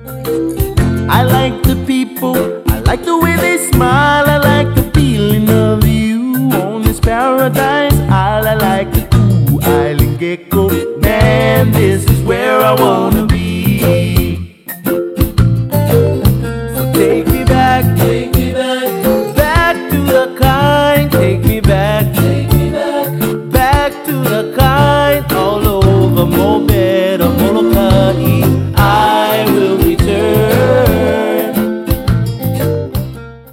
I like the people, I like the way they smile, I like the feeling of you on this paradise isle. I like the cool island gecko, man, this is where I wanna be.